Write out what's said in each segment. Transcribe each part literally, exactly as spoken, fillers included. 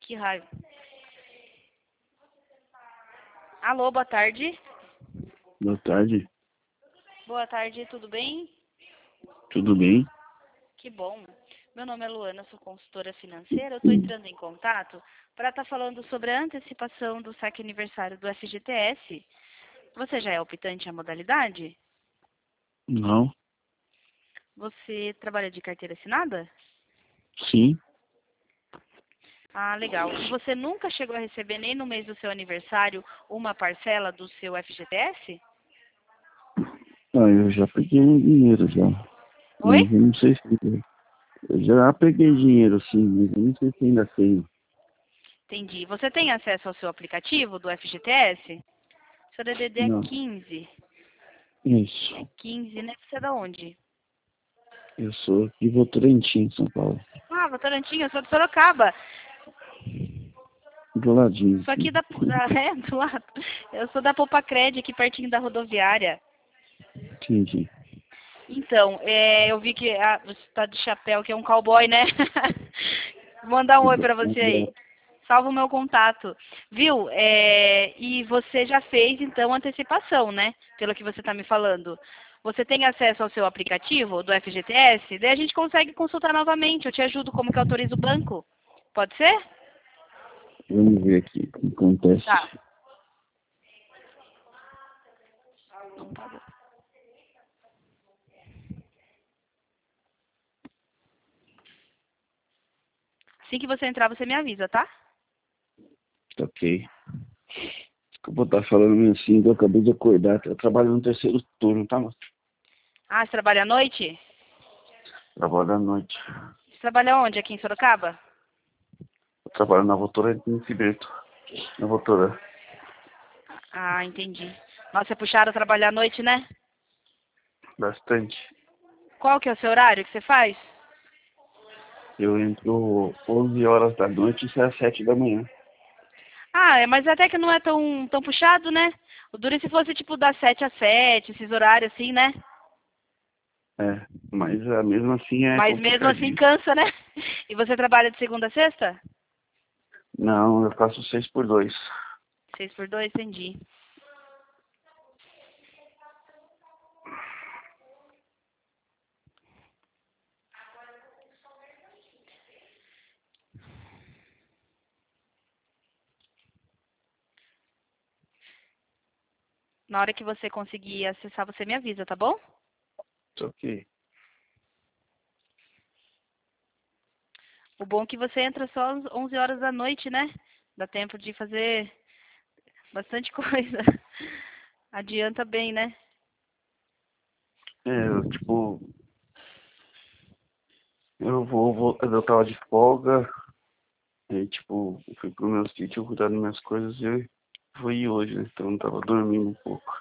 Que raiva. Alô, boa tarde. Boa tarde, Boa tarde, tudo bem? tudo bem? Que bom. Meu nome é Luana, sou consultora financeira. Eu estou entrando em contato para estar falando sobre a antecipação do saque aniversário do F G T S. Você já é optante à modalidade? Não, Você trabalha de carteira assinada? sim, Ah, legal. E você nunca chegou a receber nem no mês do seu aniversário uma parcela do seu F G T S? ah, eu já peguei um dinheiro já, Oi? mas eu não sei se... Eu já peguei dinheiro sim, mas eu não sei se ainda tenho. Entendi. Você tem acesso ao seu aplicativo do F G T S? Seu D D D é Não, quinze. isso. É quinze, né? Você é da onde? Eu sou aqui Votorantim, São Paulo. Ah, Votorantim, eu sou de Sorocaba. Do ladinho, Sou aqui sim. da, da é, do lado. Eu sou da Popacred, aqui pertinho da rodoviária. Entendi. Então, é, eu vi que ah, você está de chapéu, que é um cowboy, né? Vou mandar um oi pra você aí. Salva o meu contato. Viu? É, e você já fez, então, antecipação, né? Pelo que você está me falando. Você tem acesso ao seu aplicativo do F G T S? Daí a gente consegue consultar novamente. Eu te ajudo como que autoriza o banco. Pode ser? Vamos ver aqui o que acontece. Tá. Então tá bom. Assim que você entrar, você me avisa, tá? Tá ok. Eu vou estar falando meio assim, eu acabei de acordar, eu trabalho no terceiro turno, tá, moço? Ah, você trabalha à noite? Trabalho à noite. Você trabalha onde? Aqui em Sorocaba? Eu trabalho na Votorantim Ciberto. Na Votoran. Ah, entendi. Nossa, é puxado trabalhar à noite, né? Bastante. Qual que é o seu horário que você faz? Eu entro onze horas da noite e saio às sete da manhã. Ah, é, mas até que não é tão, tão puxado, né? O duro é se fosse tipo das sete às sete, esses horários assim, né? É, mas ah, mesmo assim é Mas mesmo assim complicadinho. cansa, né? E você trabalha de segunda a sexta? Não, eu faço seis por dois. Seis por dois, entendi. Na hora que você conseguir acessar, você me avisa, tá bom? Só que, O bom é que você entra só às onze horas da noite, né? Dá tempo de fazer bastante coisa. Adianta bem, né? é, eu, tipo, eu vou, vou, eu tava de folga, aí, tipo, eu fui pro meu sítio cuidar das minhas coisas e eu fui hoje, né? Então eu tava dormindo um pouco.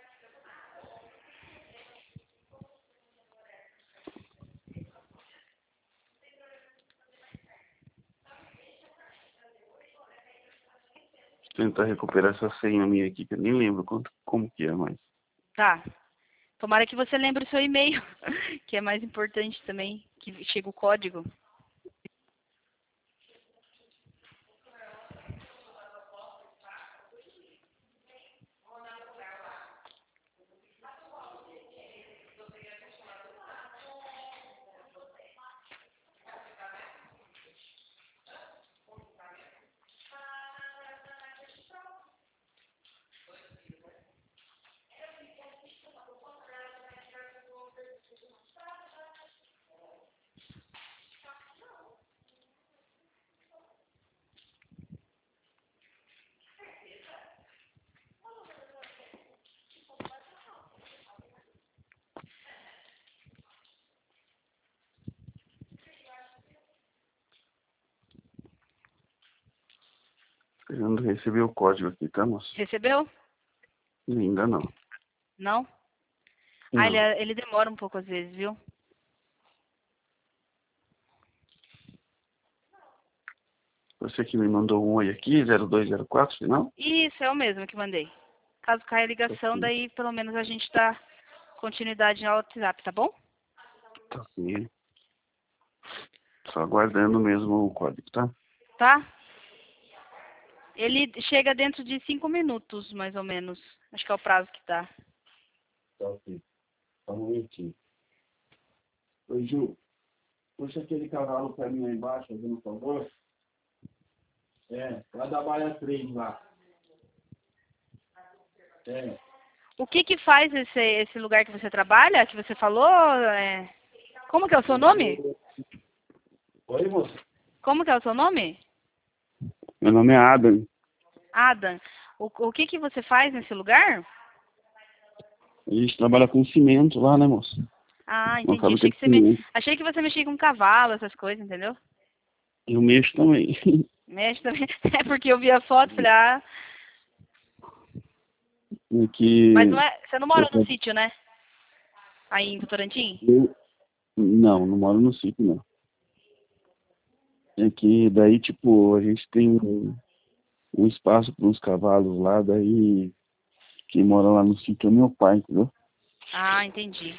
Tentar recuperar essa senha minha aqui, que eu nem lembro quanto, como que é, mas... Tá. Tomara que você lembre o seu e-mail, que é mais importante também, que chega o código. Esperando receber o código aqui, tá, moço? Recebeu? Ainda não. Não? Ah, ele, Não. ele demora um pouco às vezes, viu? Você que me mandou um oi aqui, zero dois zero quatro, final? Isso, é o mesmo que mandei. Caso caia a Tá ligação, aqui. daí pelo menos a gente dá continuidade no WhatsApp, tá bom? Tá aqui. Só aguardando mesmo o código, tá? Tá? Ele chega dentro de cinco minutos, mais ou menos. Acho que é o prazo que tá. Tá ok. Tá um momentinho. Oi, Ju. Puxa aquele cavalo pra mim lá embaixo, fazendo um favor. É, lá da Baia três lá. É. O que que faz esse, esse lugar que você trabalha, que você falou? É... Como que é o seu nome? Oi, moça. Como que é o seu nome? Meu nome é Adam. Adam. O, o que que você faz nesse lugar? A gente trabalha com cimento lá, né, moça? Ah, Uma entendi. fábrica Achei de que você me... cimento. Achei que você mexia com cavalo, essas coisas, entendeu? Eu mexo também. Mexe também. É porque eu vi a foto e falei, ah, É mas não que é. Você não mora eu, no sítio, né? Aí em Votorantim? eu não, não moro no sítio, não. É que daí, tipo, a gente tem um, um espaço para uns cavalos lá, daí quem mora lá no sítio é meu pai, entendeu? Ah, entendi.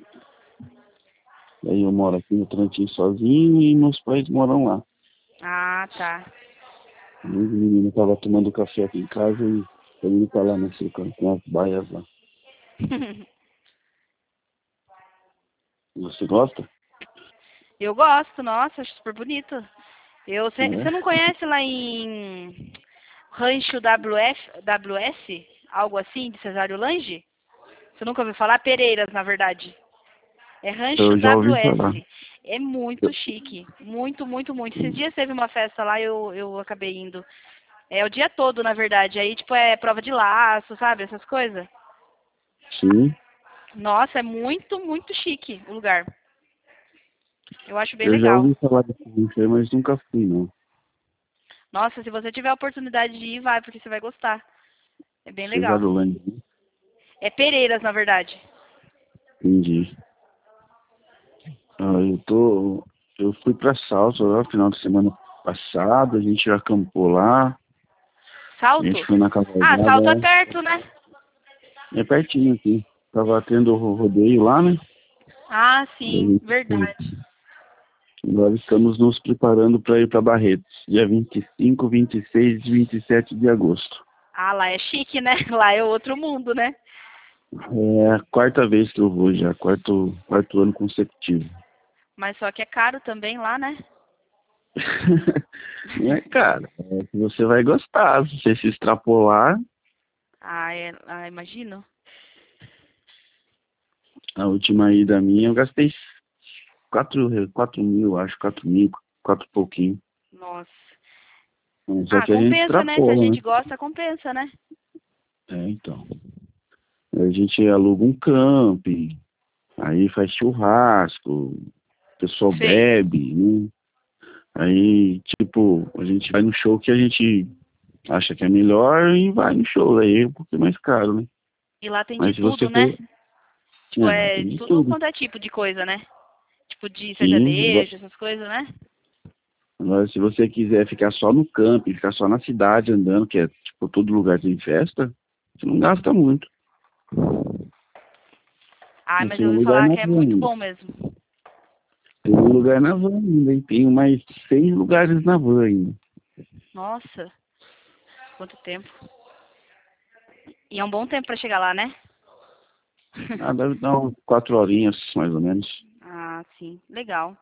Daí eu moro aqui no Trantinho sozinho e meus pais moram lá. Ah, tá. E o menino tava tomando café aqui em casa e ele tá lá nesse canto, com as baias lá. Você gosta? Eu gosto, nossa, acho super bonito. Eu, você você não É. conhece lá em Rancho W F, W S? Algo assim, de Cesário Lange? Você nunca ouviu falar? Pereiras, na verdade. É Rancho Eu já ouvi falar. W S. É muito chique. Muito, muito, muito. Esses dias teve uma festa lá, eu, eu acabei indo. É o dia todo, na verdade. Aí, tipo, é prova de laço, sabe? Essas coisas. Sim, Nossa, é muito, muito chique o lugar. Eu acho bem eu já legal. ouvi falar desse bicho aí, mas nunca fui, não. Nossa, se você tiver a oportunidade de ir, vai, porque você vai gostar. É bem legal. Cesarolândia, né? É Pereiras, na verdade. Entendi. Ah, eu tô. Eu fui pra Salto lá no final de semana passado, a gente já acampou lá, a gente Salto? foi na Ah, Salto é cavalgada, perto, né? é pertinho aqui. Tava tendo ro- rodeio lá, né? Ah, E a sim, gente foi. verdade. Agora estamos nos preparando para ir para Barretos, dia vinte e cinco, vinte e seis e vinte e sete de agosto. Ah, lá é chique, né? Lá é outro mundo, né? É a quarta vez que eu vou já, quarto, quarto ano consecutivo. Mas só que é caro também lá, né? Não é, cara? É que você vai gostar. Se você se extrapolar, Ah, é, ah, imagino. a última ida minha eu gastei quatro, quatro mil, acho, quatro mil, quatro e pouquinho. Nossa. Só Ah, que a gente compensa, né? Se a extrapola, né? gente gosta, compensa, né? É, então. A gente aluga um camping, aí faz churrasco, o pessoal Sei. bebe, né? Aí, tipo, a gente vai no show que a gente acha que é melhor e vai no show. Aí é um pouquinho mais caro, né? E lá tem de Mas se você tudo, né? for. Tipo, É, lá é tem de de tudo tudo. quanto é tipo de coisa, né? Tipo de Sim. Agora, sertanejo, essas coisas, né? agora, se você quiser ficar só no camping, ficar só na cidade andando, que é tipo todo lugar tem festa, você não gasta muito. Ah, E mas tem eu um ouvi lugar falar na que é van muito ainda. bom mesmo. Tem um lugar na van ainda. E tem mais seis lugares na van ainda. Nossa, quanto tempo. E é um bom tempo pra chegar lá, né? Ah, deve dar umas quatro horinhas, mais ou menos. Ah, sim. Legal.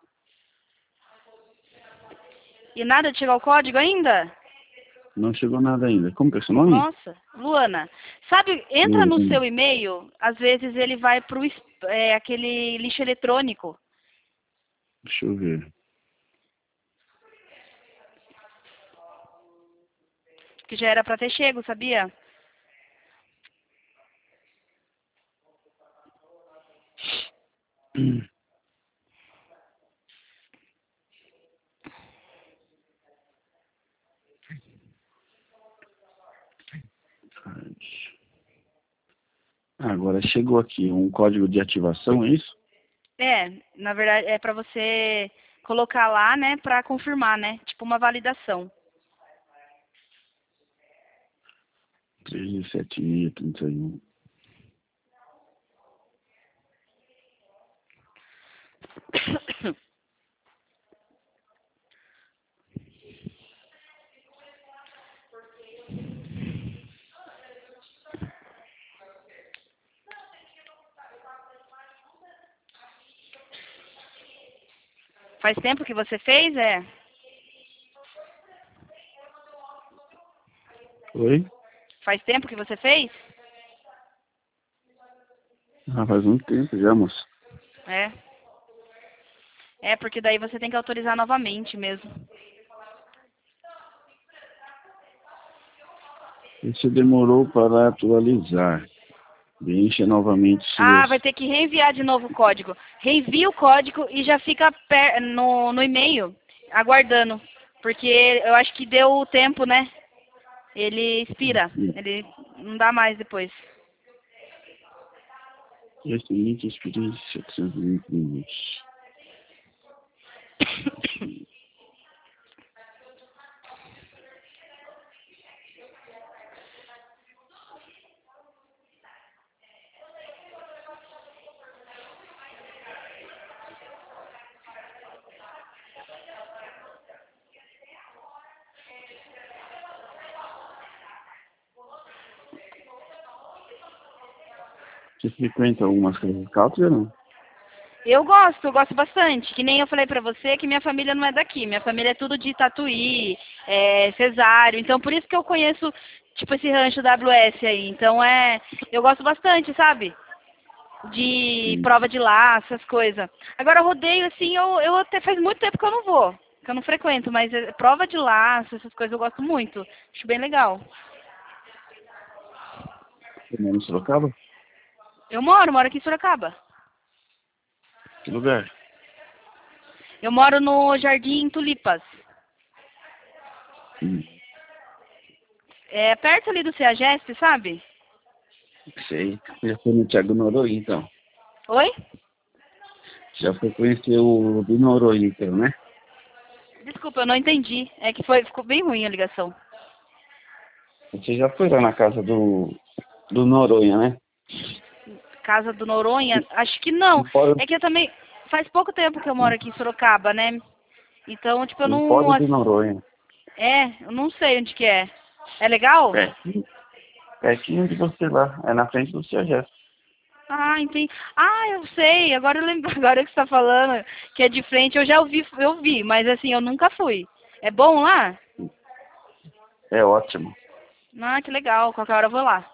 E nada de chegar o código ainda? Não chegou nada ainda. Como que é seu nome? Nossa. Luana, sabe, entra no Luana. seu e-mail, às vezes ele vai pro es- é, aquele lixo eletrônico, Deixa eu ver. que já era pra ter chego, sabia? Agora chegou aqui um código de ativação, é isso? É, na verdade é pra você colocar lá, né, pra confirmar, né? Tipo uma validação. três sete seis, trinta e um. Faz tempo que você fez, é? Oi? Faz tempo que você fez? Ah, faz muito tempo já, moço. É. É, porque daí você tem que autorizar novamente mesmo. Você demorou para atualizar. Preencha novamente Ah, vai seus... ter que reenviar de novo o código. Reenvia o código e já fica per- no, no e-mail, aguardando. Porque eu acho que deu o tempo, né? Ele expira. Ele não dá mais depois. Excelente experiência, setecentos e vinte minutos. Você frequenta algumas casas country ou não? Eu gosto, eu gosto bastante. Que nem eu falei pra você que minha família não é daqui. Minha família é tudo de Tatuí, é, Cesário. Então por isso que eu conheço, tipo, esse rancho W S aí. Então é. Eu gosto bastante, sabe? De Sim. prova de laço, essas coisas. Agora rodeio, assim, eu, eu até faz muito tempo que eu não vou. Que eu não frequento, mas é, prova de laço, essas coisas eu gosto muito. Acho bem legal. Você mora em Sorocaba? Eu moro, moro aqui em Sorocaba. Que lugar? Eu moro no Jardim Tulipas. Hum, É perto ali do CEAGESP, sabe? sei. Já foi no Thiago Noronha, então. Oi? Já foi conhecer o do Noronha, então, né? Desculpa, eu não entendi. É que foi, ficou bem ruim a ligação. Você já foi lá na casa do, do Noronha, né? Casa do Noronha? Acho que não. Não pode, É que eu também. Faz pouco tempo que eu moro aqui em Sorocaba, né? Então, tipo, eu não não. pode do Noronha. É, eu não sei onde que é. É legal? Pertinho, pertinho de você lá. É na frente do Ciagés. Ah, entendi. Ah, eu sei. Agora eu lembro, agora que você tá falando que é de frente, eu já ouvi, eu vi, mas assim, eu nunca fui. É bom lá? É ótimo. Ah, que legal. Qualquer hora eu vou lá.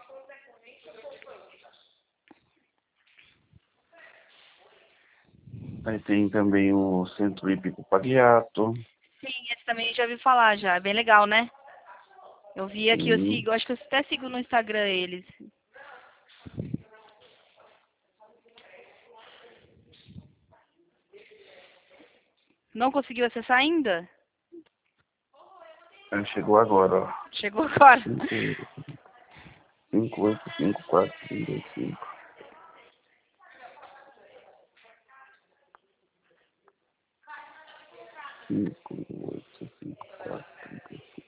Aí tem também o Centro Hípico Pagliato. Sim, esse também eu já ouvi falar já. É bem legal, né? Eu vi aqui, eu Sim. sigo, eu acho que eu até sigo no Instagram eles. Não conseguiu acessar ainda? Aí chegou agora, ó. Chegou agora. cinco oito cinco quatro três dois cinco. cinco oito cinco quatro três dois cinco.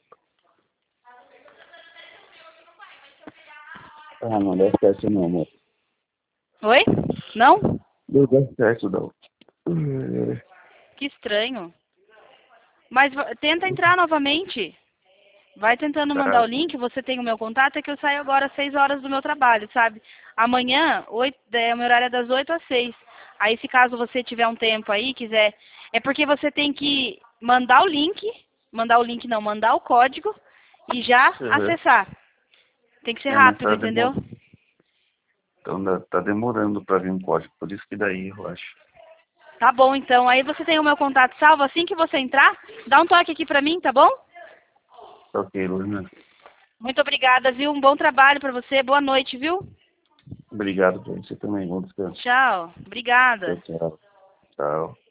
Ah, não dá certo não, amor. Oi? Não? Não dá certo não. É, Que estranho. Mas va- tenta entrar novamente. Vai tentando mandar o tá. link, você tem o meu contato, é que eu saio agora às seis horas do meu trabalho, sabe? Amanhã, oito, é, o meu horário é das oito às seis. Aí se caso você tiver um tempo aí, quiser. É porque você tem que mandar o link, mandar o link não, mandar o código e já Uhum. acessar. Tem que ser É, mas rápido, tá entendeu? demorando. Então dá- tá demorando pra vir um código, por isso que daí eu acho. Tá bom, então. Aí você tem o meu contato salvo. Assim que você entrar, dá um toque aqui pra mim, tá bom? Tá ok, Luna. Muito obrigada, viu? Um bom trabalho pra você. Boa noite, viu? Obrigado pra você também. Bom descanso. Tchau. Tchau, Obrigada. tchau. Tchau.